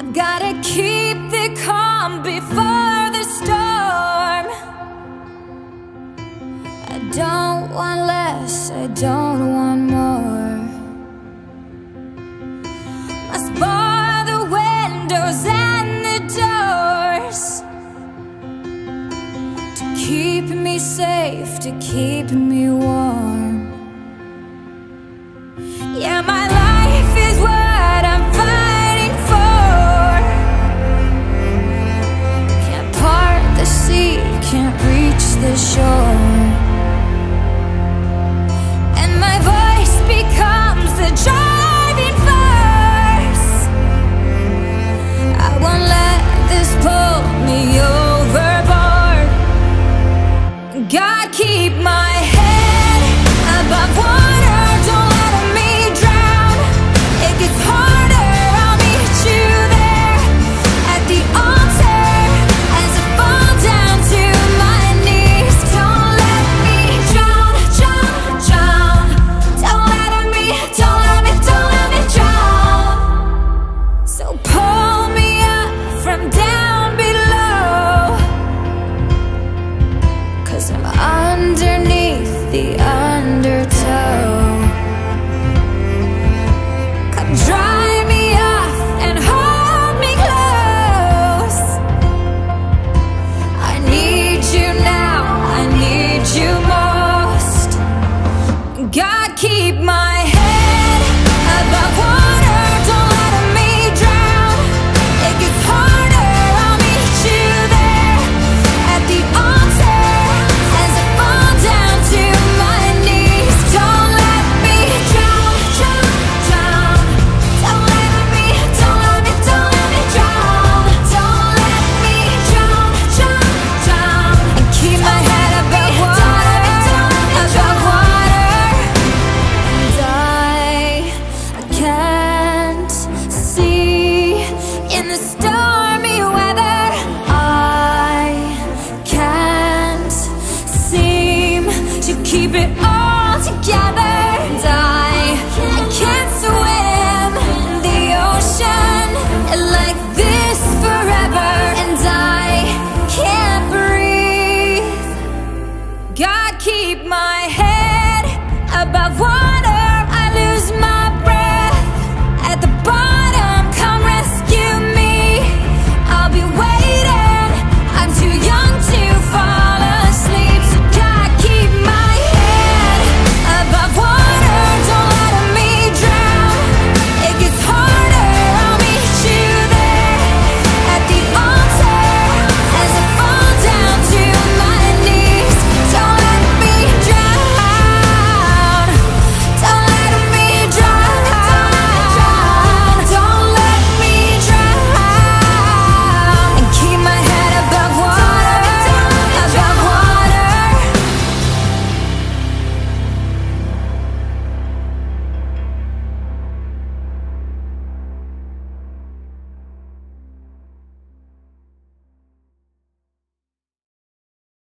I've gotta keep the calm before the storm. I don't want less, I don't want more. Must bar the windows and the doors to keep me safe, to keep me warm. Yeah, my life is what I'm fighting for. Can't part the sea, can't reach the shore. And my voice becomes the driving force. I won't let this pull me overboard. God, keep my head above water. Don't let me drown. It gets harder, I'll meet you there at the altar as I fall down to my knees. Don't let me drown, drown, drown. Don't let me drown. So pull me up from down below, 'cause I'm underneath the undertow. Come dry me off and hold me close. I need you now, I need you most. God, keep my head